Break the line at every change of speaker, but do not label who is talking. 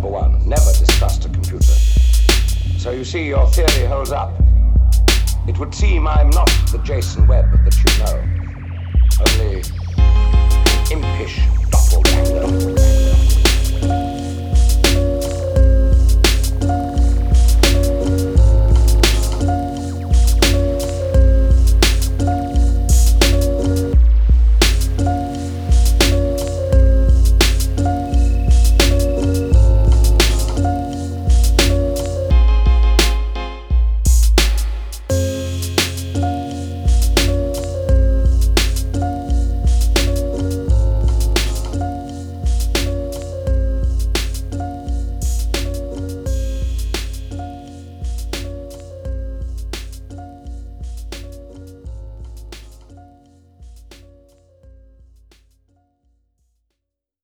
number one. Never distrust a computer. So you see, your theory holds up. It would seem I'm not the Jason Webb that you know. Only